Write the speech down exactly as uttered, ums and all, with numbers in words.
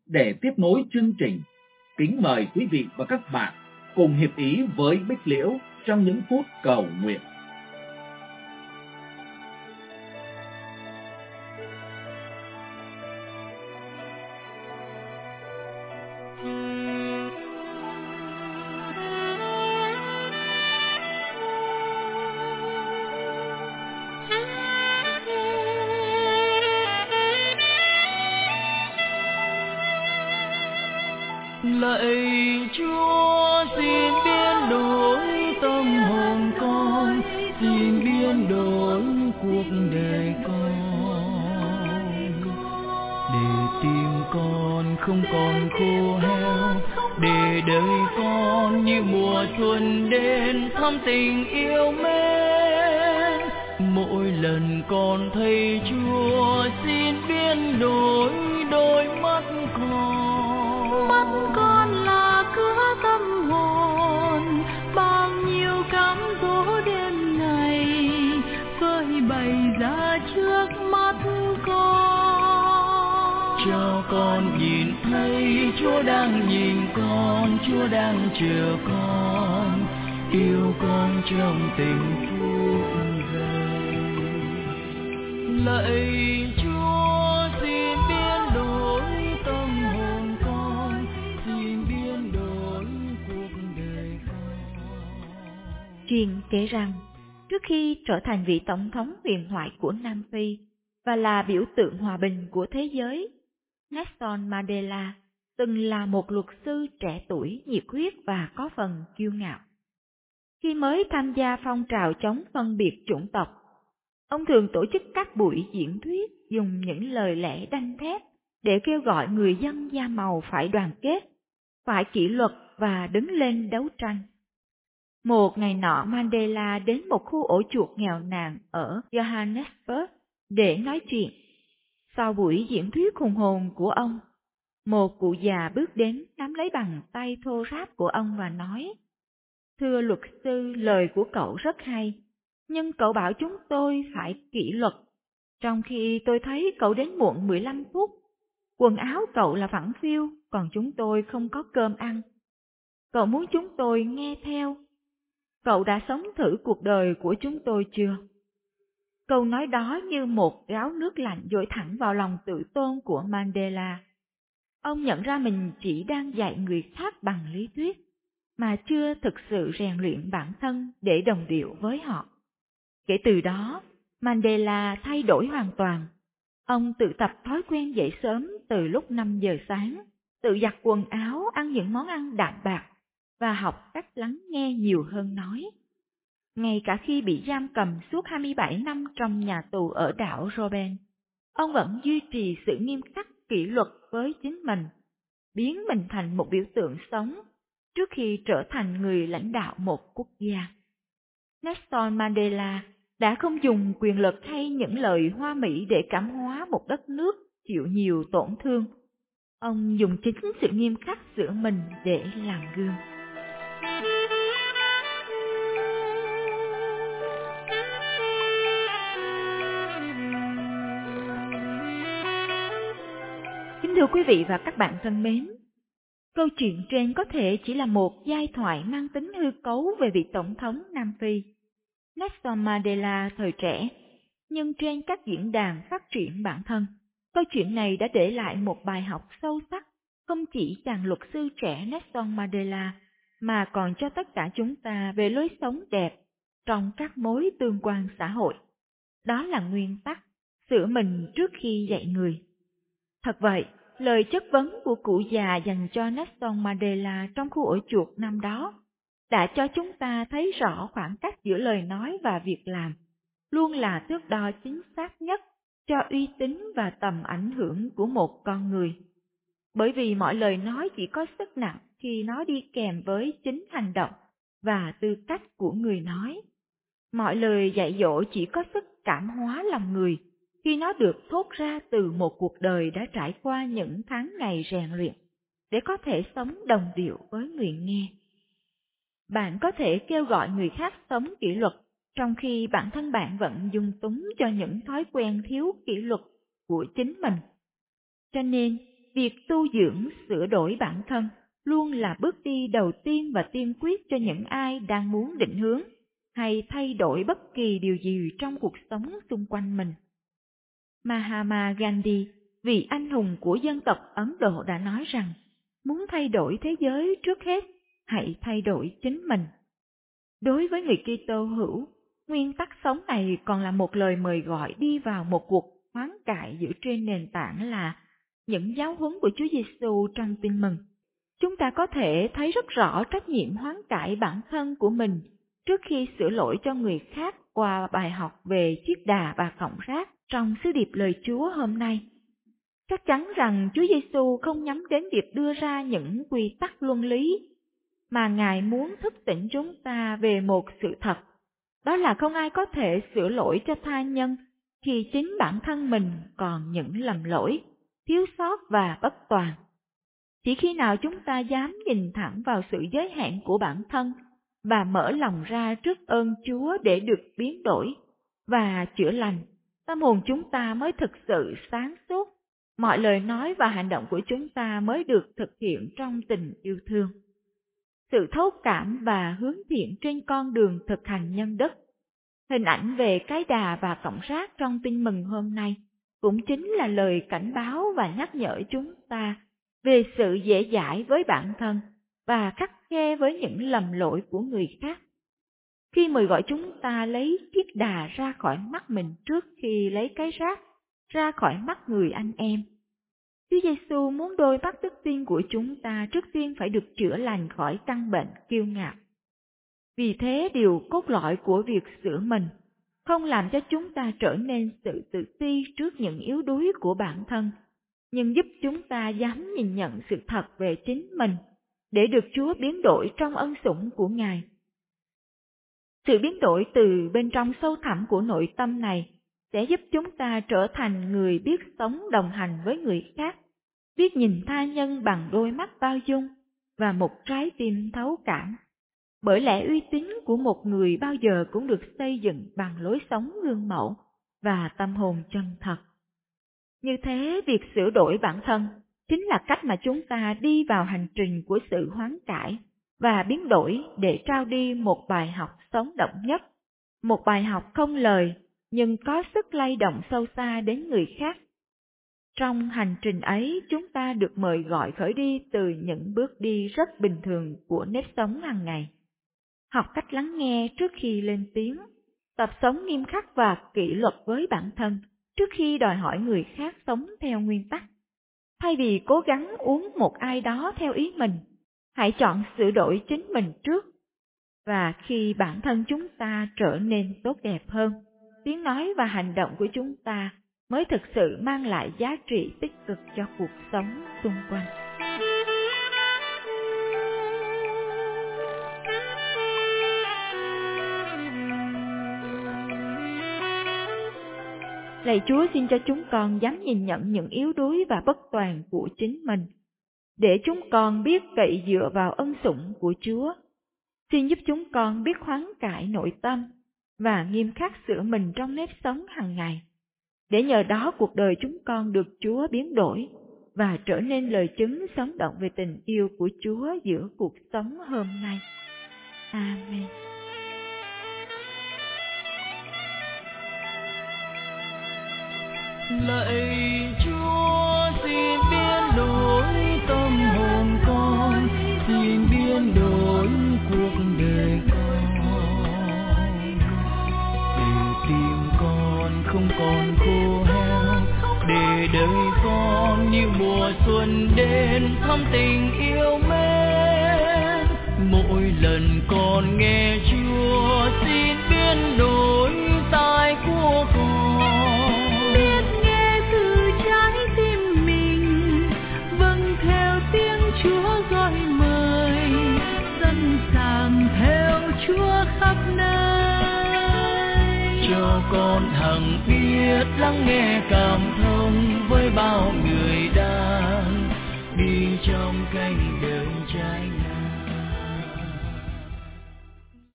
để tiếp nối chương trình. Kính mời quý vị và các bạn cùng hiệp ý với Bích Liễu trong những phút cầu nguyện. Lạy Chúa, xin biến đổi tâm hồn con, xin biến đổi cuộc đời con, để tim con không còn khô héo, để đời con như mùa xuân đến thắm tình yêu mến. Mỗi lần con thấy Chúa, xin biến đổi đôi mắt con. Mắt con là cửa tâm hồn, bao nhiêu cám dỗ đêm ngày phơi bày ra trước mắt con. Cho con nhìn thấy Chúa đang nhìn con, Chúa đang chờ con, yêu con trong tình phút giây. Lạy Chúa, xin biến đổi tâm hồn con, xin biến đổi cuộc đời con. Truyền kể rằng, trước khi trở thành vị tổng thống huyền thoại của Nam Phi và là biểu tượng hòa bình của thế giới, Nelson Mandela từng là một luật sư trẻ tuổi, nhiệt huyết và có phần kiêu ngạo. Khi mới tham gia phong trào chống phân biệt chủng tộc, ông thường tổ chức các buổi diễn thuyết dùng những lời lẽ đanh thép để kêu gọi người dân da màu phải đoàn kết, phải kỷ luật và đứng lên đấu tranh. Một ngày nọ, Mandela đến một khu ổ chuột nghèo nàn ở Johannesburg để nói chuyện. Sau buổi diễn thuyết hùng hồn của ông, một cụ già bước đến nắm lấy bàn tay thô ráp của ông và nói: "Thưa luật sư, lời của cậu rất hay, nhưng cậu bảo chúng tôi phải kỷ luật, trong khi tôi thấy cậu đến muộn mười lăm phút. Quần áo cậu là phẳng phiu, còn chúng tôi không có cơm ăn. Cậu muốn chúng tôi nghe theo? Cậu đã sống thử cuộc đời của chúng tôi chưa?" Câu nói đó như một gáo nước lạnh dội thẳng vào lòng tự tôn của Mandela. Ông nhận ra mình chỉ đang dạy người khác bằng lý thuyết, mà chưa thực sự rèn luyện bản thân để đồng điệu với họ. Kể từ đó, Mandela thay đổi hoàn toàn. Ông tự tập thói quen dậy sớm từ lúc năm giờ sáng, tự giặt quần áo, ăn những món ăn đạm bạc và học cách lắng nghe nhiều hơn nói. Ngay cả khi bị giam cầm suốt hai mươi bảy năm trong nhà tù ở đảo Robben, ông vẫn duy trì sự nghiêm khắc kỷ luật với chính mình, biến mình thành một biểu tượng sống trước khi trở thành người lãnh đạo một quốc gia. Nelson Mandela đã không dùng quyền lực hay những lời hoa mỹ để cảm hóa một đất nước chịu nhiều tổn thương. Ông dùng chính sự nghiêm khắc giữa mình để làm gương. Kính thưa quý vị và các bạn thân mến, câu chuyện trên có thể chỉ là một giai thoại mang tính hư cấu về vị tổng thống Nam Phi, Nelson Mandela thời trẻ, nhưng trên các diễn đàn phát triển bản thân, câu chuyện này đã để lại một bài học sâu sắc, không chỉ chàng luật sư trẻ Nelson Mandela, mà còn cho tất cả chúng ta về lối sống đẹp trong các mối tương quan xã hội. Đó là nguyên tắc sửa mình trước khi dạy người. Thật vậy, lời chất vấn của cụ già dành cho Nelson Mandela trong khu ổ chuột năm đó đã cho chúng ta thấy rõ khoảng cách giữa lời nói và việc làm luôn là thước đo chính xác nhất cho uy tín và tầm ảnh hưởng của một con người. Bởi vì mọi lời nói chỉ có sức nặng khi nó đi kèm với chính hành động và tư cách của người nói. Mọi lời dạy dỗ chỉ có sức cảm hóa lòng người khi nó được thốt ra từ một cuộc đời đã trải qua những tháng ngày rèn luyện, để có thể sống đồng điệu với người nghe. Bạn có thể kêu gọi người khác sống kỷ luật, trong khi bản thân bạn vẫn dung túng cho những thói quen thiếu kỷ luật của chính mình. Cho nên, Việc tu dưỡng, sửa đổi bản thân luôn là bước đi đầu tiên và tiên quyết cho những ai đang muốn định hướng hay thay đổi bất kỳ điều gì trong cuộc sống xung quanh mình. Mahatma Gandhi, vị anh hùng của dân tộc Ấn Độ đã nói rằng, muốn thay đổi thế giới trước hết, hãy thay đổi chính mình. Đối với người Kitô hữu, nguyên tắc sống này còn là một lời mời gọi đi vào một cuộc hoán cải dựa trên nền tảng là những giáo huấn của Chúa Giêsu trong Tin Mừng. Chúng ta có thể thấy rất rõ trách nhiệm hoán cải bản thân của mình trước khi sửa lỗi cho người khác qua bài học về chiếc đà và cọng rác trong sứ điệp lời Chúa hôm nay. Chắc chắn rằng Chúa Giêsu không nhắm đến việc đưa ra những quy tắc luân lý, mà Ngài muốn thức tỉnh chúng ta về một sự thật. Đó là không ai có thể sửa lỗi cho tha nhân khi chính bản thân mình còn những lầm lỗi, thiếu sót và bất toàn. Chỉ khi nào chúng ta dám nhìn thẳng vào sự giới hạn của bản thân và mở lòng ra trước ơn Chúa để được biến đổi và chữa lành, tâm hồn chúng ta mới thực sự sáng suốt, mọi lời nói và hành động của chúng ta mới được thực hiện trong tình yêu thương. Sự thấu cảm và hướng thiện trên con đường thực hành nhân đức. Hình ảnh về cái đà và cọng rác trong Tin Mừng hôm nay cũng chính là lời cảnh báo và nhắc nhở chúng ta về sự dễ dãi với bản thân và khắt khe với những lầm lỗi của người khác. Khi mời gọi chúng ta lấy chiếc đà ra khỏi mắt mình trước khi lấy cái rác ra khỏi mắt người anh em. Chúa Giêsu muốn đôi mắt đức tin của chúng ta trước tiên phải được chữa lành khỏi căn bệnh kiêu ngạo. Vì thế điều cốt lõi của việc sửa mình không làm cho chúng ta trở nên sự tự ti trước những yếu đuối của bản thân, nhưng giúp chúng ta dám nhìn nhận sự thật về chính mình để được Chúa biến đổi trong ân sủng của Ngài. Sự biến đổi từ bên trong sâu thẳm của nội tâm này sẽ giúp chúng ta trở thành người biết sống đồng hành với người khác, biết nhìn tha nhân bằng đôi mắt bao dung và một trái tim thấu cảm. Bởi lẽ uy tín của một người bao giờ cũng được xây dựng bằng lối sống gương mẫu và tâm hồn chân thật. Như thế, việc sửa đổi bản thân chính là cách mà chúng ta đi vào hành trình của sự hoán cải và biến đổi để trao đi một bài học sống động nhất, một bài học không lời nhưng có sức lay động sâu xa đến người khác. Trong hành trình ấy, chúng ta được mời gọi khởi đi từ những bước đi rất bình thường của nếp sống hàng ngày. Học cách lắng nghe trước khi lên tiếng, tập sống nghiêm khắc và kỷ luật với bản thân trước khi đòi hỏi người khác sống theo nguyên tắc. Thay vì cố gắng uống một ai đó theo ý mình, hãy chọn sửa đổi chính mình trước. Và khi bản thân chúng ta trở nên tốt đẹp hơn, tiếng nói và hành động của chúng ta mới thực sự mang lại giá trị tích cực cho cuộc sống xung quanh. Lạy Chúa, xin cho chúng con dám nhìn nhận những yếu đuối và bất toàn của chính mình, để chúng con biết cậy dựa vào ân sủng của Chúa. Xin giúp chúng con biết hoán cải nội tâm và nghiêm khắc sửa mình trong nếp sống hàng ngày, để nhờ đó cuộc đời chúng con được Chúa biến đổi và trở nên lời chứng sống động về tình yêu của Chúa giữa cuộc sống hôm nay. Amen. Lạy Chúa, xin biến đổi tâm hồn con, xin biến đổi cuộc đời con, để tim con không còn khô héo, để đời con như mùa xuân đến thắm tình yêu mến. Mỗi lần con nghe Chúa, xin biến đổi tai của con. Cho con hằng biết lắng nghe cảm thông với bao người đang đi trong cánh đời trái.